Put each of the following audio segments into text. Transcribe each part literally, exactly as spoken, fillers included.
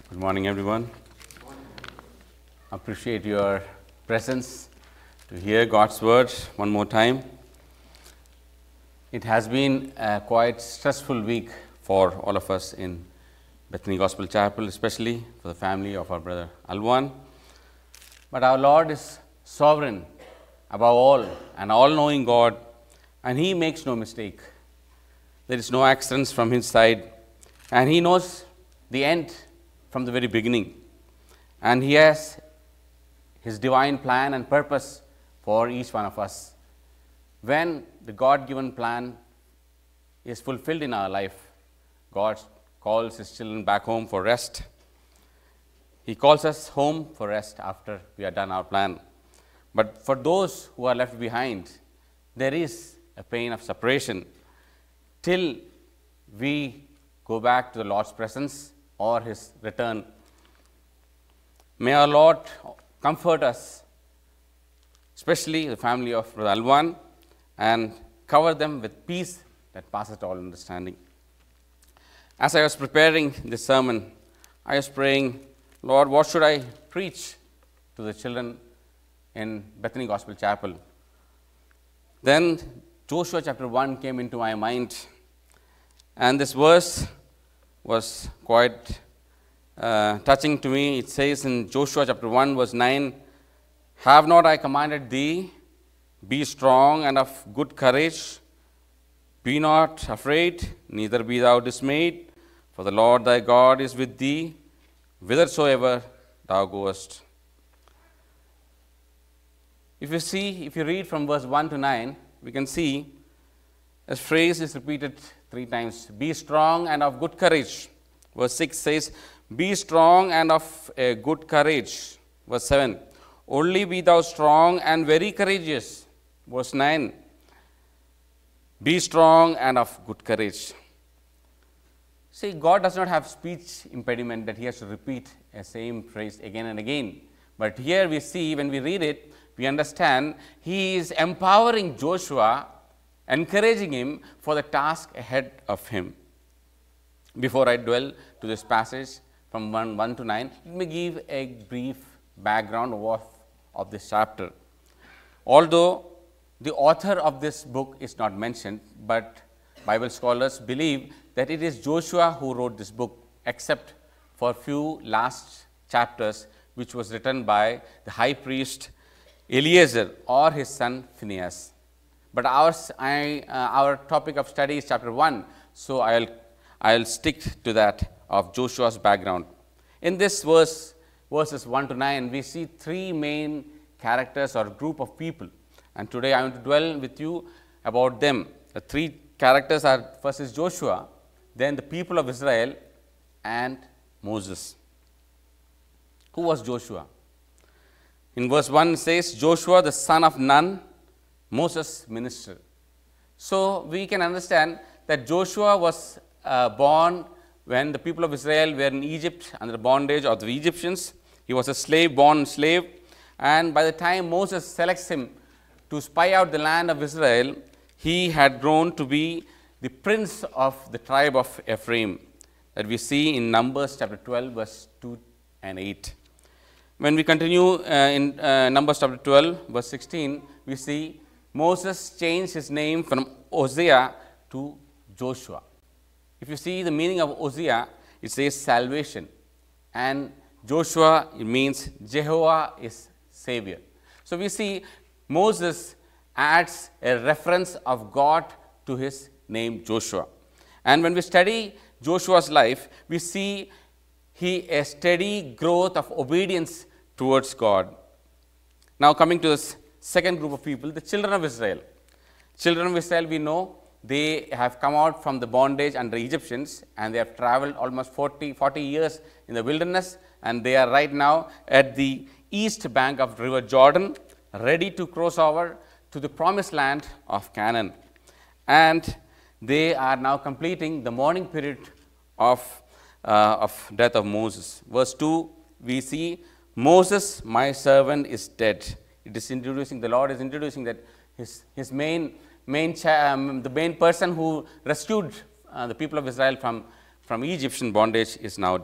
Good morning, everyone. Appreciate your presence to hear God's word one more time. It has been a quite stressful week for all of us in Bethany Gospel Chapel, especially for the family of our brother Alwan. But our Lord is sovereign above all, an all-knowing God, and He makes no mistake. There is no accidents from His side, and He knows the end from the very beginning. And He has His divine plan and purpose for each one of us. When the God-given plan is fulfilled in our life, God calls His children back home for rest. He calls us home for rest after we are done our plan. But for those who are left behind, there is a pain of separation till we go back to the Lord's presence or His return. May our Lord comfort us, especially the family of Brother Alwan, and cover them with peace that passes all understanding. As I was preparing this sermon, I was praying, Lord, what should I preach to the children in Bethany Gospel Chapel? Then Joshua chapter one came into my mind, and this verse was quite uh, touching to me. It says in Joshua chapter one, verse nine, "Have not I commanded thee, be strong and of good courage, be not afraid, neither be thou dismayed, for the Lord thy God is with thee, whithersoever thou goest." If you see, if you read from verse one to nine, we can see a phrase is repeated three times. Be strong and of good courage. Verse six says, be strong and of a good courage. Verse seven, only be thou strong and very courageous. Verse nine, be strong and of good courage. See, God does not have speech impediment that He has to repeat a same phrase again and again. But here we see, when we read it, we understand He is empowering Joshua, encouraging him for the task ahead of him. Before I dwell to this passage from one, one to nine, let me give a brief background of, of this chapter. Although the author of this book is not mentioned, but Bible scholars believe that it is Joshua who wrote this book, except for few last chapters which was written by the high priest Eleazar or his son Phinehas. But our, I, uh, our topic of study is chapter one, so I'll, I'll stick to that of Joshua's background. In this verse, verses one to nine, we see three main characters or group of people. And today I want to dwell with you about them. The three characters are, first is Joshua, then the people of Israel, and Moses. Who was Joshua? In verse one it says, Joshua the son of Nun, Moses' minister. So we can understand that Joshua was uh, born when the people of Israel were in Egypt under the bondage of the Egyptians. He was a slave, born slave, and by the time Moses selects him to spy out the land of Israel, he had grown to be the prince of the tribe of Ephraim, that we see in Numbers chapter twelve, verse two and eight. When we continue uh, in uh, Numbers chapter twelve, verse sixteen, we see Moses changed his name from Hosea to Joshua. If you see the meaning of Hosea, it says salvation, and Joshua, it means Jehovah is Savior. So we see Moses adds a reference of God to his name Joshua. And when we study Joshua's life, we see he a steady growth of obedience towards God. Now coming to this second group of people, the children of Israel. Children of Israel, we know they have come out from the bondage under Egyptians, and they have traveled almost forty, forty years in the wilderness, and they are right now at the east bank of river Jordan, ready to cross over to the promised land of Canaan. And they are now completing the mourning period of, uh, of death of Moses. Verse two, we see, Moses, my servant, is dead. It is introducing, the Lord is introducing that his, his main, main cha- um, the main person who rescued uh, the people of Israel from, from Egyptian bondage is now dead.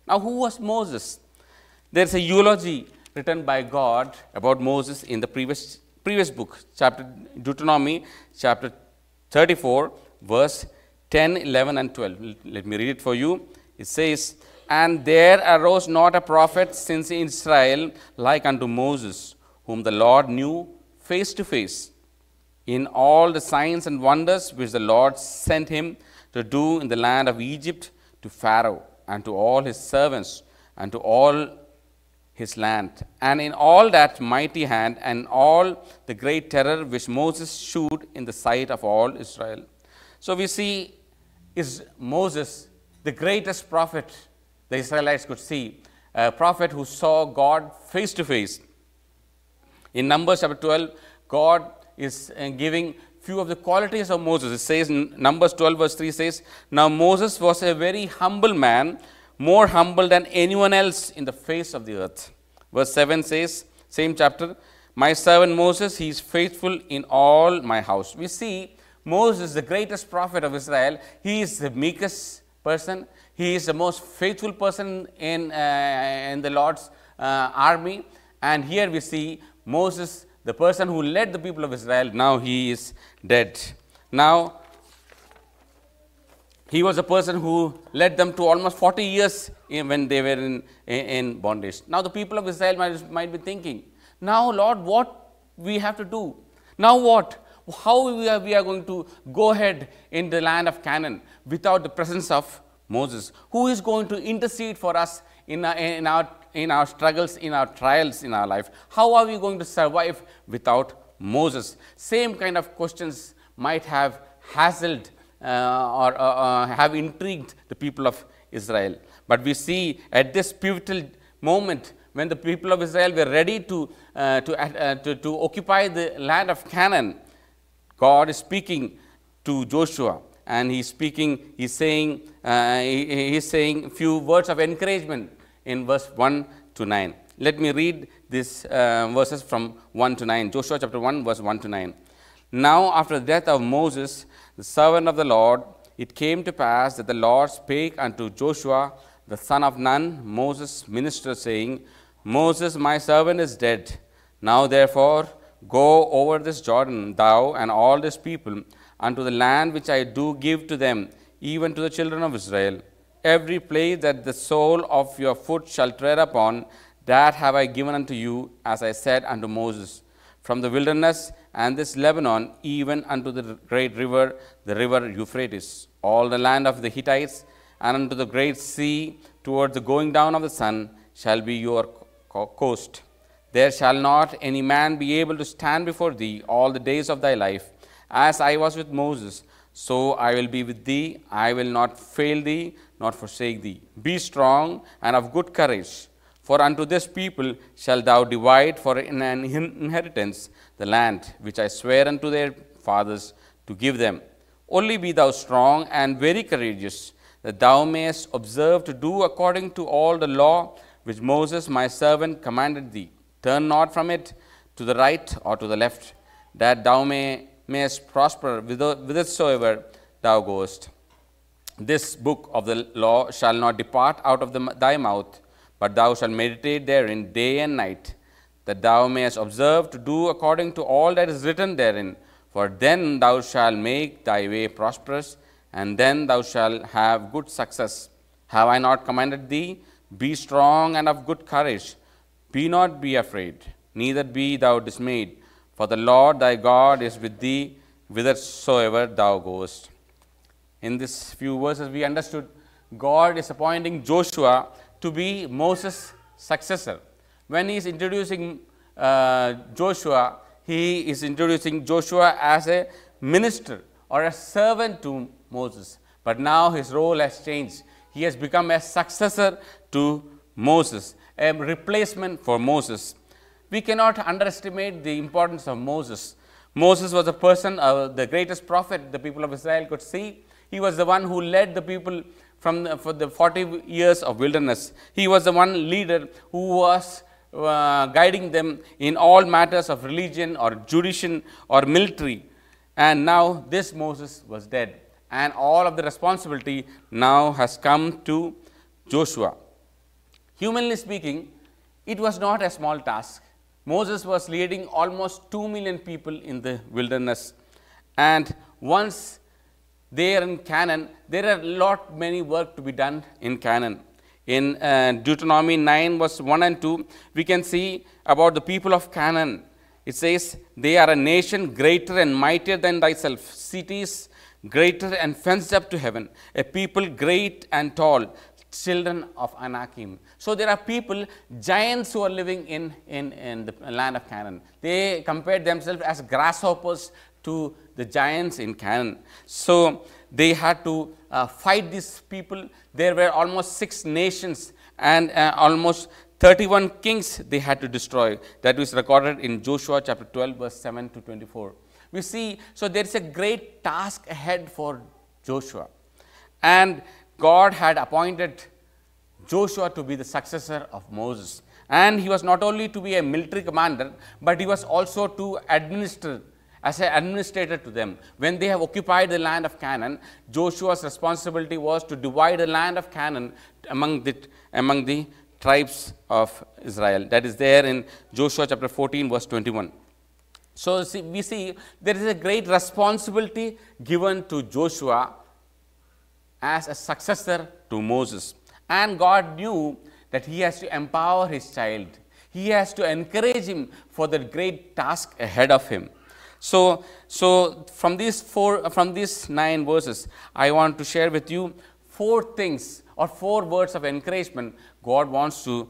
Now, who was Moses? There is a eulogy written by God about Moses in the previous, previous book, chapter Deuteronomy, chapter thirty-four, verse ten, eleven, and twelve. Let me read it for you. It says, "And there arose not a prophet since in Israel like unto Moses, whom the Lord knew face to face, in all the signs and wonders which the Lord sent him to do in the land of Egypt, to Pharaoh, and to all his servants, and to all his land, and in all that mighty hand, and all the great terror which Moses shewed in the sight of all Israel." So we see, is Moses the greatest prophet the Israelites could see, a prophet who saw God face to face. In Numbers chapter twelve, God is uh, giving few of the qualities of Moses. It says in Numbers twelve verse three says, "Now Moses was a very humble man, more humble than anyone else in the face of the earth." Verse seven says, same chapter, "My servant Moses, he is faithful in all my house." We see Moses, the greatest prophet of Israel, he is the meekest person. He is the most faithful person in, uh, in the Lord's uh, army. And here we see Moses, the person who led the people of Israel, now he is dead. Now, he was a person who led them to almost forty years in, when they were in, in bondage. Now, the people of Israel might, might be thinking, now, Lord, what we have to do? Now what? How we are, we are going to go ahead in the land of Canaan without the presence of Moses? Who is going to intercede for us in our, in our, in our struggles, in our trials in our life? How are we going to survive without Moses? Same kind of questions might have hassled uh, or uh, uh, have intrigued the people of Israel. But we see at this pivotal moment, when the people of Israel were ready to, uh, to, uh, to, to occupy the land of Canaan, God is speaking to Joshua, and he's speaking, he's saying, uh, he, he's saying a few words of encouragement in verse one to nine. Let me read these uh, verses from one to nine. Joshua chapter one, verse one to nine. "Now after the death of Moses, the servant of the Lord, it came to pass that the Lord spake unto Joshua, the son of Nun, Moses' minister, saying, Moses, my servant, is dead. Now therefore go over this Jordan, thou and all this people, unto the land which I do give to them, even to the children of Israel. Every place that the sole of your foot shall tread upon, that have I given unto you, as I said unto Moses, from the wilderness and this Lebanon, even unto the great river, the river Euphrates, all the land of the Hittites, and unto the great sea, toward the going down of the sun, shall be your coast. There shall not any man be able to stand before thee all the days of thy life. As I was with Moses, so I will be with thee. I will not fail thee, nor forsake thee. Be strong and of good courage. For unto this people shalt thou divide for an inheritance the land which I swear unto their fathers to give them. Only be thou strong and very courageous, that thou mayest observe to do according to all the law which Moses my servant commanded thee. Turn not from it to the right or to the left, that thou may, mayest prosper whithersoever thou goest. This book of the law shall not depart out of the, thy mouth, but thou shalt meditate therein day and night, that thou mayest observe to do according to all that is written therein. For then thou shalt make thy way prosperous, and then thou shalt have good success. Have I not commanded thee? Be strong and of good courage. Be not be afraid, neither be thou dismayed, for the Lord thy God is with thee whithersoever thou goest. In these few verses, we understood God is appointing Joshua to be Moses' successor. When he is introducing uh, Joshua, he is introducing Joshua as a minister or a servant to Moses. But now his role has changed. He has become a successor to Moses, a replacement for Moses. We cannot underestimate the importance of Moses. Moses was a person, uh, the greatest prophet the people of Israel could see. He was the one who led the people from the, for the forty years of wilderness. He was the one leader who was uh, guiding them in all matters of religion or jurisdiction or military. And now this Moses was dead, and all of the responsibility now has come to Joshua. Humanly speaking, it was not a small task. Moses was leading almost two million people in the wilderness. And once there in Canaan, there are a lot many work to be done in Canaan. In uh, Deuteronomy nine verse one and two, we can see about the people of Canaan. It says, they are a nation greater and mightier than thyself, cities greater and fenced up to heaven, a people great and tall, children of Anakim. So there are people, giants who are living in, in, in the land of Canaan. They compared themselves as grasshoppers to the giants in Canaan. So they had to uh, fight these people. There were almost six nations and uh, almost thirty-one kings they had to destroy. That was recorded in Joshua chapter twelve verse seven to twenty-four. We see, so there is a great task ahead for Joshua. And God had appointed Joshua to be the successor of Moses. And he was not only to be a military commander, but he was also to administer, as an administrator to them. When they have occupied the land of Canaan, Joshua's responsibility was to divide the land of Canaan among the, among the tribes of Israel. That is there in Joshua chapter fourteen verse twenty-one. So see, we see there is a great responsibility given to Joshua as a successor to Moses. And God knew that he has to empower his child. He has to encourage him for the great task ahead of him. So, so from these four, from these nine verses, I want to share with you four things or four words of encouragement God wants to,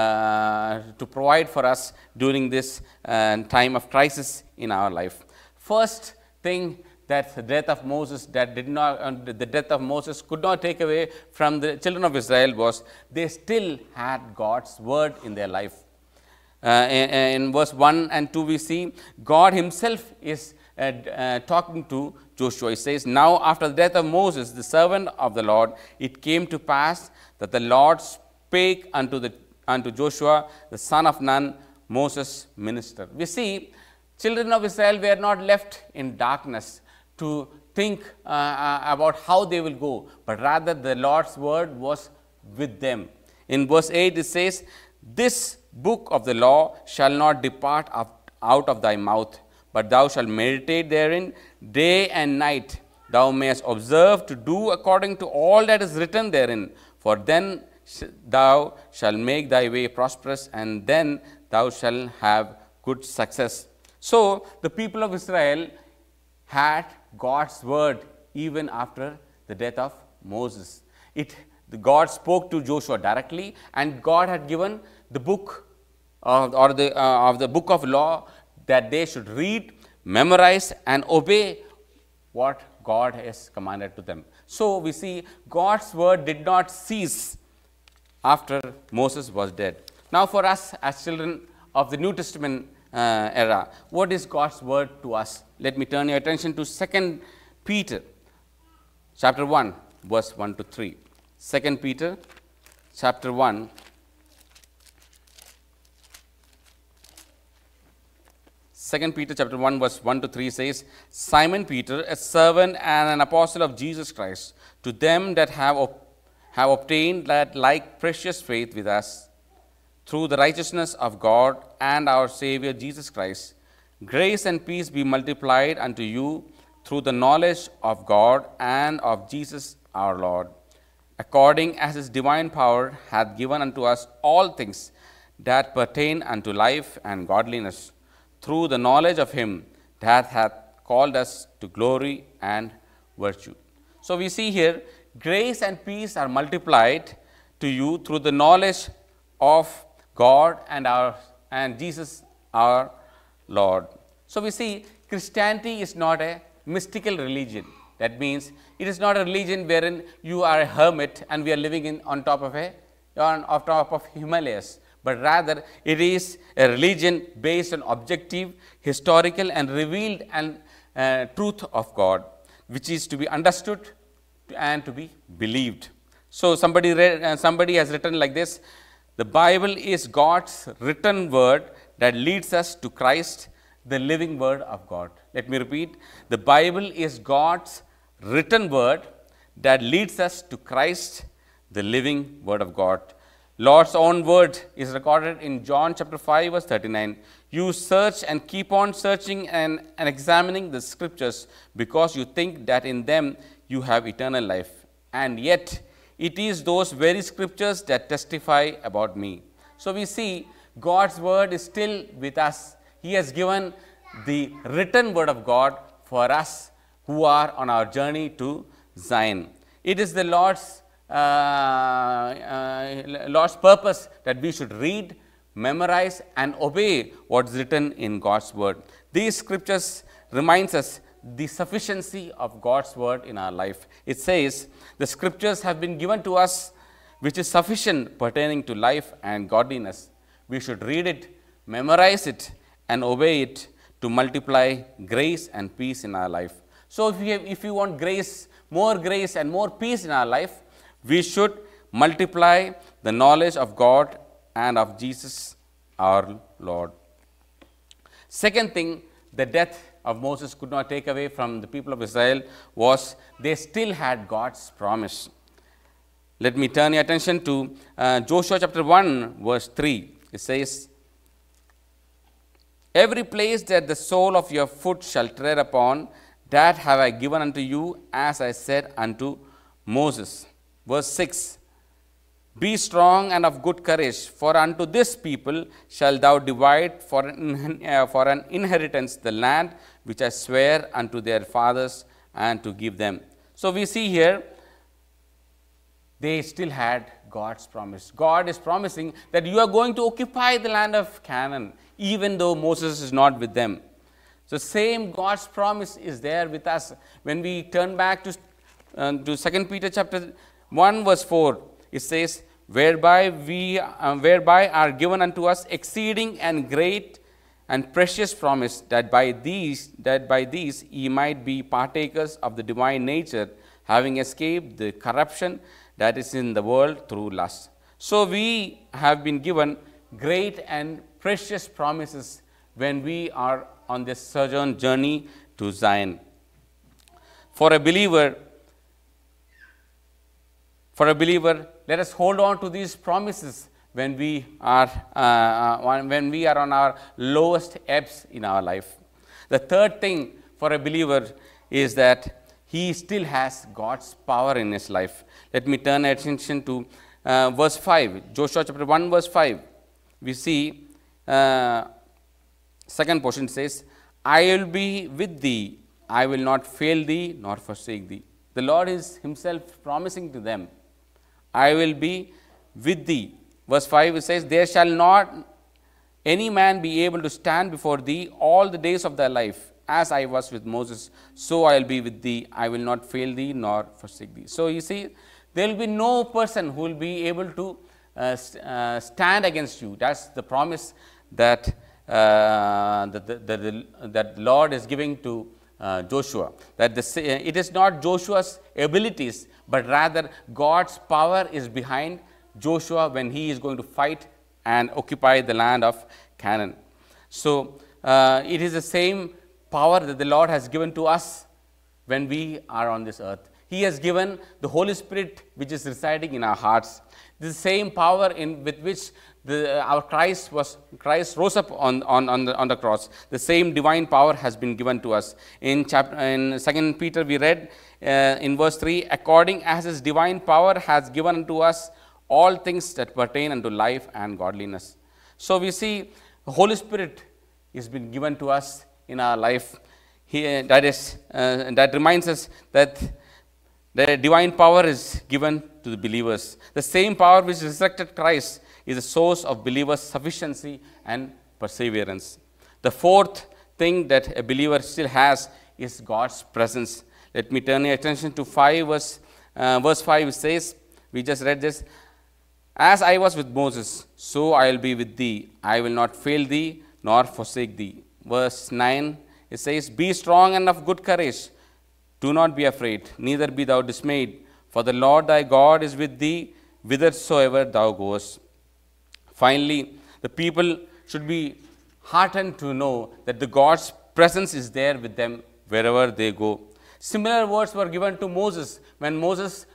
uh, to provide for us during this uh, time of crisis in our life. First thing, that the death of Moses, that did not, uh, the death of Moses could not take away from the children of Israel was they still had God's word in their life. Uh, in, in verse one and two, we see God himself is uh, uh, talking to Joshua. He says, now after the death of Moses, the servant of the Lord, it came to pass that the Lord spake unto, the, unto Joshua, the son of Nun, Moses' minister. We see children of Israel were not left in darkness to think uh, uh, about how they will go, but rather the Lord's word was with them. In verse eight, it says, this book of the law shall not depart out of thy mouth, but thou shalt meditate therein day and night. Thou mayest observe to do according to all that is written therein, for then thou shalt make thy way prosperous, and then thou shalt have good success. So the people of Israel had God's word even after the death of Moses. It, God spoke to Joshua directly, and God had given the book of, or the, uh, of the book of law that they should read, memorize, and obey what God has commanded to them. So we see God's word did not cease after Moses was dead. Now for us as children of the New Testament uh, era, what is God's word to us? Let me turn your attention to Second Peter chapter one verse one to three. Second Peter chapter one Second Peter chapter one verse one to three says, Simon Peter, a servant and an apostle of Jesus Christ, to them that have, op- have obtained that like precious faith with us, through the righteousness of God and our Savior Jesus Christ, grace and peace be multiplied unto you through the knowledge of God and of Jesus our Lord, according as his divine power hath given unto us all things that pertain unto life and godliness, through the knowledge of him that hath called us to glory and virtue. So we see here, grace and peace are multiplied to you through the knowledge of God and our and Jesus our Lord. So we see Christianity is not a mystical religion. That means it is not a religion wherein you are a hermit and we are living in on top of a on, on top of Himalayas. But rather it is a religion based on objective, historical and revealed and uh, truth of God, which is to be understood and to be believed. So somebody read, uh, somebody has written like this: the Bible is God's written word that leads us to Christ, the living word of God. Let me repeat: the Bible is God's written word that leads us to Christ, the living word of God. Lord's own word is recorded in John chapter five, verse thirty-nine. You search and keep on searching and, and examining the scriptures because you think that in them you have eternal life. And yet, it is those very scriptures that testify about me. So we see God's word is still with us. He has given the written word of God for us who are on our journey to Zion. It is the Lord's uh, uh, Lord's purpose that we should read, memorize and obey what is written in God's word. These scriptures reminds us the sufficiency of God's word in our life. It says, the scriptures have been given to us which is sufficient pertaining to life and godliness. We should read it, memorize it and obey it to multiply grace and peace in our life. So if you, have, if you want grace, more grace and more peace in our life, we should multiply the knowledge of God and of Jesus our Lord. Second thing, the death of Moses could not take away from the people of Israel was they still had God's promise. Let me turn your attention to uh, Joshua chapter one, verse three. It says, every place that the sole of your foot shall tread upon, that have I given unto you, as I said unto Moses. Verse six, be strong and of good courage, for unto this people shall thou divide for an, uh, for an inheritance the land which I swear unto their fathers and to give them. So we see here, they still had God's promise. God is promising that you are going to occupy the land of Canaan, even though Moses is not with them. So same God's promise is there with us. When we turn back to, uh, to Second Peter chapter one, verse four, it says, whereby we uh, whereby are given unto us exceeding and great and precious promise, that by these that by these ye might be partakers of the divine nature, having escaped the corruption that is in the world through lust. So we have been given great and precious promises when we are on this sojourn journey to Zion. For a believer, for a believer, let us hold on to these promises when we are uh, when we are on our lowest ebbs in our life. The third thing for a believer is that he still has God's power in his life. Let me turn attention to uh, verse five, Joshua chapter one, verse five. We see uh, second portion says, I will be with thee, I will not fail thee nor forsake thee. The Lord is himself promising to them, I will be with thee. Verse five, it says, there shall not any man be able to stand before thee all the days of thy life. As I was with Moses, so I will be with thee. I will not fail thee nor forsake thee. So you see, there will be no person who will be able to uh, st uh, stand against you. That's the promise that uh, the, the, the, the, that Lord is giving to uh, Joshua. That the, it is not Joshua's abilities, but rather God's power is behind Joshua when he is going to fight and occupy the land of Canaan. So uh, it is the same power that the Lord has given to us when we are on this earth. He has given the Holy Spirit which is residing in our hearts. The same power in with which the, our Christ was Christ rose up on, on, on, the, on the cross. The same divine power has been given to us. In chapter in Second Peter we read uh, in verse three, according as his divine power has given unto us all things that pertain unto life and godliness. So we see the Holy Spirit has been given to us in our life. He, that is uh, that reminds us that the divine power is given to the believers. The same power which resurrected Christ is the source of believers' sufficiency and perseverance. The fourth thing that a believer still has is God's presence. Let me turn your attention to five verse, uh, verse five. It says, we just read this, as I was with Moses, so I will be with thee. I will not fail thee nor forsake thee. Verse nine, it says, be strong and of good courage. Do not be afraid, neither be thou dismayed, for the Lord thy God is with thee whithersoever thou goest. Finally, the people should be heartened to know that the God's presence is there with them wherever they go. Similar words were given to Moses when Moses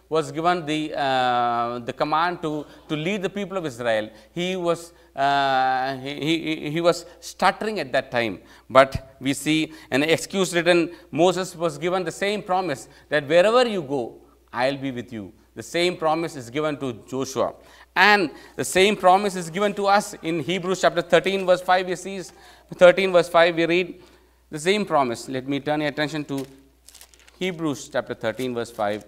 was given the, uh, the command to, to lead the people of Israel, he was, uh, he, he, he was stuttering at that time. But we see an excuse written, Moses was given the same promise that wherever you go, I will be with you. The same promise is given to Joshua. And the same promise is given to us in Hebrews chapter thirteen, verse five. We see thirteen, verse five, we read the same promise. Let me turn your attention to Hebrews chapter thirteen, verse five.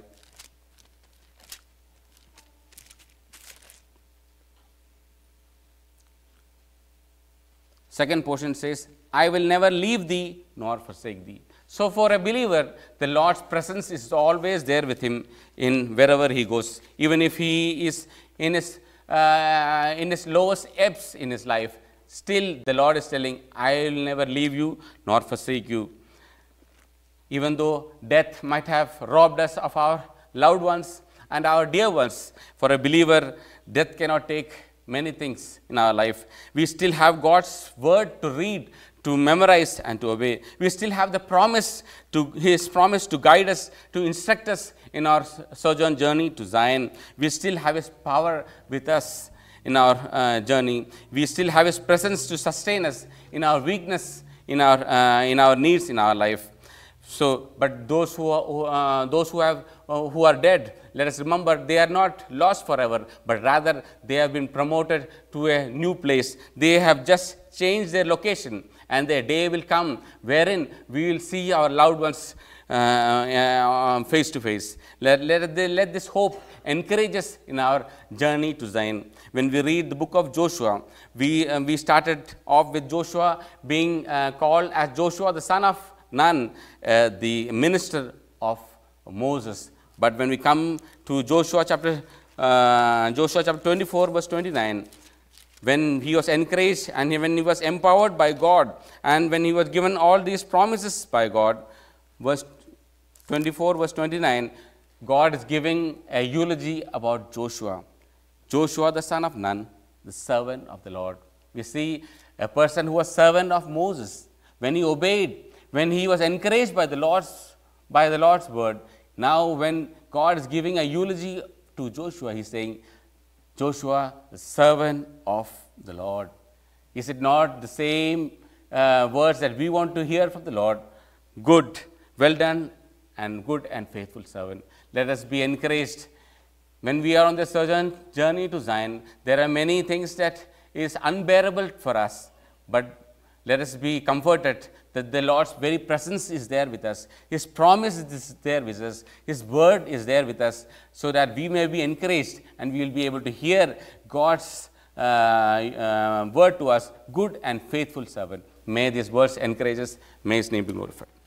Second portion says, I will never leave thee nor forsake thee. So for a believer, the Lord's presence is always there with him in wherever he goes. Even if he is in his, uh, in his lowest ebbs in his life, still the Lord is telling, I will never leave you nor forsake you. Even though death might have robbed us of our loved ones and our dear ones, for a believer, death cannot take many things in our life. We still have God's word to read, to memorize and to obey. We still have the promise, to his promise to guide us, to instruct us in our sojourn journey to Zion. We still have his power with us in our uh, journey. We still have his presence to sustain us in our weakness, in our, uh, in our needs in our life. So, but those who are, who, uh, those who have uh, who are dead, let us remember they are not lost forever, but rather they have been promoted to a new place. They have just changed their location, and their day will come wherein we will see our loved ones uh, uh, face to face. Let, let, let this hope encourage us in our journey to Zion. When we read the book of Joshua, we, uh, we started off with Joshua being uh, called as Joshua the son of Nun, uh, the minister of Moses. But when we come to Joshua chapter, uh, Joshua chapter twenty-four, verse twenty-nine, when he was encouraged and when he was empowered by God, and when he was given all these promises by God, verse twenty-four, verse twenty-nine, God is giving a eulogy about Joshua. Joshua the son of Nun, the servant of the Lord. We see a person who was servant of Moses. When he obeyed, when he was encouraged by the Lord's, by the Lord's word, now when God is giving a eulogy to Joshua, he is saying, Joshua, the servant of the Lord. Is it not the same uh, words that we want to hear from the Lord? Good, well done, and good and faithful servant. Let us be encouraged. When we are on the sojourn journey to Zion, there are many things that is unbearable for us, but let us be comforted that the Lord's very presence is there with us. His promise is there with us. His word is there with us, so that we may be encouraged and we will be able to hear God's uh, uh, word to us, good and faithful servant. May these words encourage us. May his name be glorified.